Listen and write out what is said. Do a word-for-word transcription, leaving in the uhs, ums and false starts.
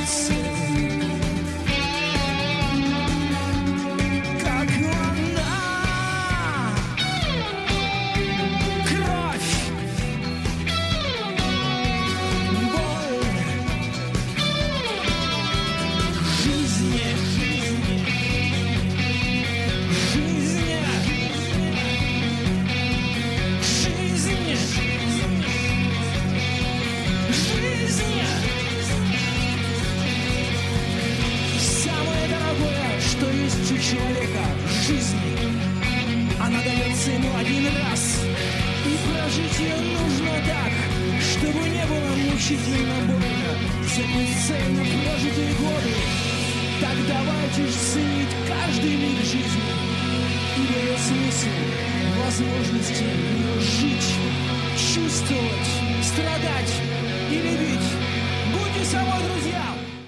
сердце, как волна, кровь, боль, жизни, жизни, жизни, жизни, жизни. Самое дорогое, что есть у человека — жизни. Она дается ему один раз, и прожить ее нужно так, чтобы не было мучительно больно за бесцельно прожитые годы. Так давайте ж ценить каждый миг жизни, ибо ее смысл — возможности ее жить, чувствовать, страдать и любить. Будьте собой, друзья!